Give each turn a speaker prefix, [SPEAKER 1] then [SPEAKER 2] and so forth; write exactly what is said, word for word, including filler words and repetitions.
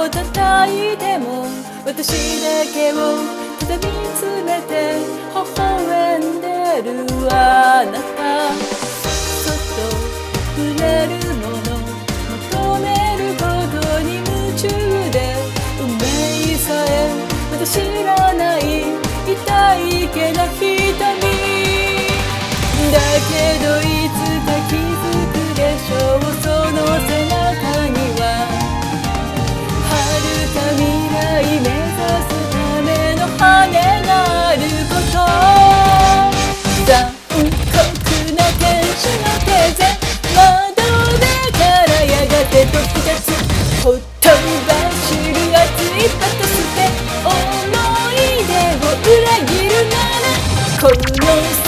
[SPEAKER 1] 叩いても私だけをただ見つめて微笑んでるあなた。そっと触れるもの求めることに夢中で運命さえまだ知らない痛いけな瞳だけどいつか気づくでしょう。その背中には遥か未来目指すための羽があること。残酷な天使の手で窓辺からやがて飛び立つほとばしる熱いパトスで思い出を裏切るならこの